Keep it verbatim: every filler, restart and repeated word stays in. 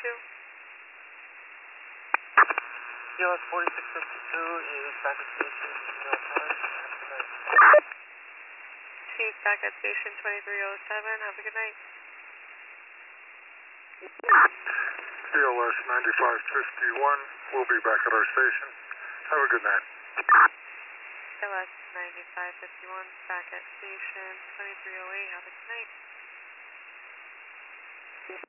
fifty-two. T L S forty-six fifty-two is back at station, no time. Chief, back at station twenty-three oh seven. Have a good night. T L S ninety-five fifty-one will be back at our station. Have a good night. T L S ninety-five fifty-one, back at station twenty-three oh eight. Have a good night.